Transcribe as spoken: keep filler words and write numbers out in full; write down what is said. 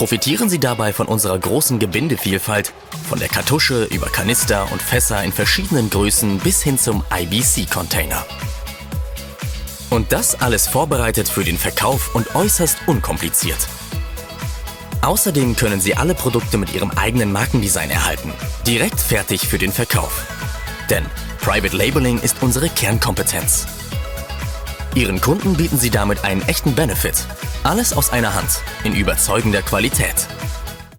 Profitieren Sie dabei von unserer großen Gebindevielfalt, von der Kartusche über Kanister und Fässer in verschiedenen Größen bis hin zum I B C-Container. Und das alles vorbereitet für den Verkauf und äußerst unkompliziert. Außerdem können Sie alle Produkte mit Ihrem eigenen Markendesign erhalten, direkt fertig für den Verkauf. Denn Private Labeling ist unsere Kernkompetenz. Ihren Kunden bieten Sie damit einen echten Benefit. Alles aus einer Hand, in überzeugender Qualität.